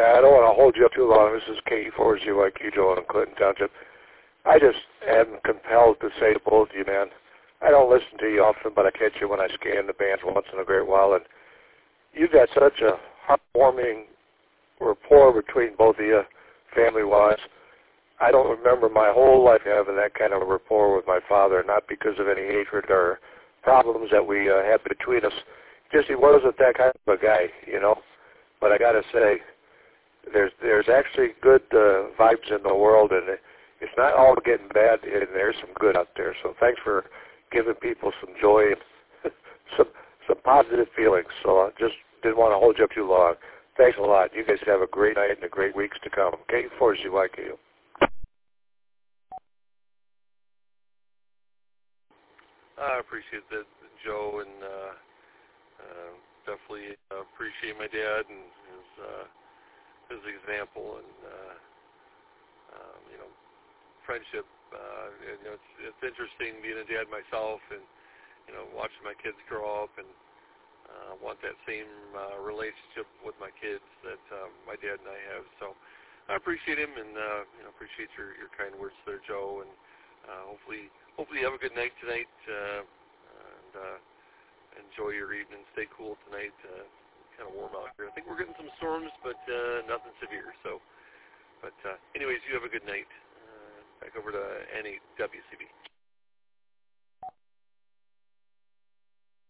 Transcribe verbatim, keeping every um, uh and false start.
Yeah, I don't want to hold you up too long. This is K E four Z Y Q, Joe in Clinton Township. I just am compelled to say to both of you, man, I don't listen to you often, but I catch you when I scan the bands once in a great while, and you've got such a heartwarming rapport between both of you, family-wise. I don't remember my whole life having that kind of a rapport with my father, not because of any hatred or problems that we uh, had between us. Just he wasn't that kind of a guy, you know. But I got to say, there's there's actually good uh, vibes in the world, and it's not all getting bad, and there's some good out there. So thanks for giving people some joy and some some positive feelings. So I just didn't want to hold you up too long. Thanks a lot. You guys have a great night and a great weeks to come. K four Z Y Q. I appreciate that, Joe, and uh, uh, definitely appreciate my dad and his uh, his example and uh, um, you know friendship. Uh, and, you know, it's it's interesting being a dad myself, and you know watching my kids grow up, and uh, want that same uh, relationship with my kids that um, my dad and I have. So I appreciate him, and uh, you know appreciate your, your kind words there, Joe, and uh, hopefully. Hopefully you have a good night tonight, uh, and uh, enjoy your evening. Stay cool tonight. Uh, it's kind of warm out here. I think we're getting some storms, but uh, nothing severe. So, but uh, anyways, you have a good night. Uh, back over to N eight W C B.